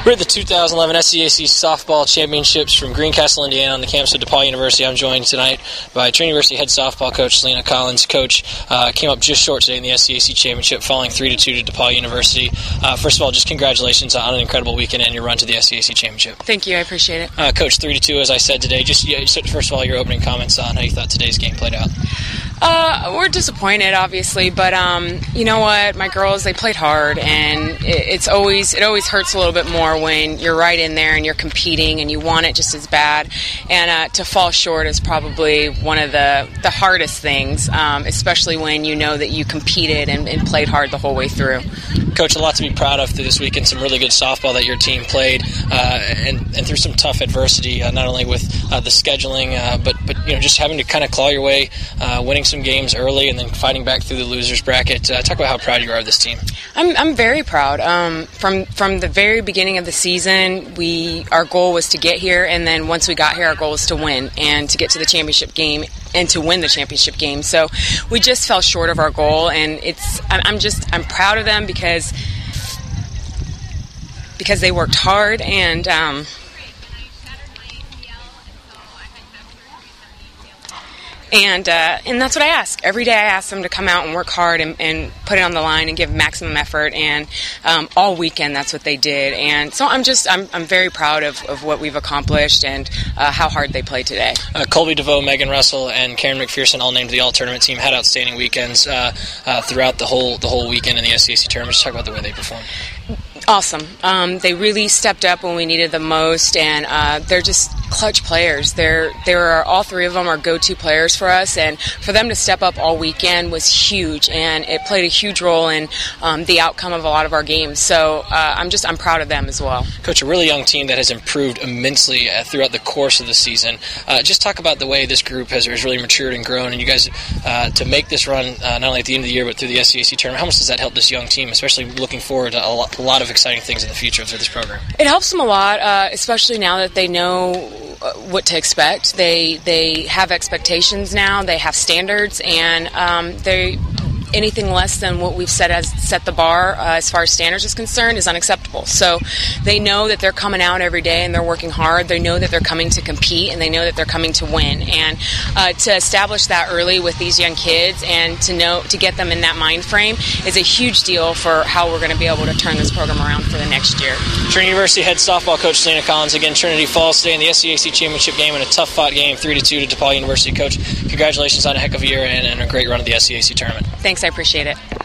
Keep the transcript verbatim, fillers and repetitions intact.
We're at the two thousand eleven S C A C Softball Championships from Greencastle, Indiana, on the campus of DePaul University. I'm joined tonight by Trinity University head softball coach Selena Collins. Coach, uh, came up just short today in the S C A C Championship, falling three to two to DePaul University. Uh, first of all, just congratulations on an incredible weekend and your run to the S C A C Championship. Thank you, I appreciate it. Uh, Coach, three to two, as I said today. Just yeah, first of all, your opening comments on how you thought today's game played out. Uh, we're disappointed, obviously, but um, you know what? My girls, they played hard, and it, it's always it always hurts a little bit more when you're right in there and you're competing and you want it just as bad. And uh, to fall short is probably one of the, the hardest things, um, especially when you know that you competed and, and played hard the whole way through. Coach, a lot to be proud of through this weekend. Some really good softball that your team played, uh, and, and through some tough adversity, uh, not only with uh, the scheduling, uh, but but you know just having to kind of claw your way, uh, winning some games early, and then fighting back through the losers bracket. Uh, talk about how proud you are of this team. I'm I'm very proud. Um, from from the very beginning of the season, we our goal was to get here, and then once we got here, our goal was to win and to get to the championship game and to win the championship game. So we just fell short of our goal, and it's I'm just I'm proud of them because because they worked hard, and um, and uh, and that's what I ask every day. I ask them to come out and work hard and, and put it on the line and give maximum effort, and um, all weekend that's what they did. And so I'm just I'm I'm very proud of, of what we've accomplished and uh, how hard they played today. Uh, Colby DeVoe, Megan Russell, and Karen McPherson, all named to the all-tournament team, had outstanding weekends uh, uh, throughout the whole the whole weekend in the S C A C tournament. Just talk about the way they performed. Awesome. Um, they really stepped up when we needed them most, and uh, they're just clutch players. They're they are all three of them are go-to players for us, and for them to step up all weekend was huge, and it played a huge role in um, the outcome of a lot of our games. So uh, I'm just I'm proud of them as well. Coach, a really young team that has improved immensely uh, throughout the course of the season. Uh, just talk about the way this group has, has really matured and grown, and you guys uh, to make this run uh, not only at the end of the year but through the S C A C tournament. How much does that help this young team, especially looking forward to a lot, a lot of exciting things in the future for this program? It helps them a lot, uh, especially now that they know what to expect. They they have expectations now. They have standards, and um, they anything less than what we've set as set the bar uh, as far as standards is concerned is unacceptable. So they know that they're coming out every day and they're working hard. They know that they're coming to compete, and they know that they're coming to win. And uh, to establish that early with these young kids and to know to get them in that mind frame is a huge deal for how we're going to be able to turn this program around for the next year. Trinity University head softball coach Selena Collins. Again, Trinity falls today in the S C A C Championship game in a tough fought game, three to two to DePaul University. Coach, congratulations on a heck of a year and, and a great run of the S C A C tournament. Thanks, I appreciate it.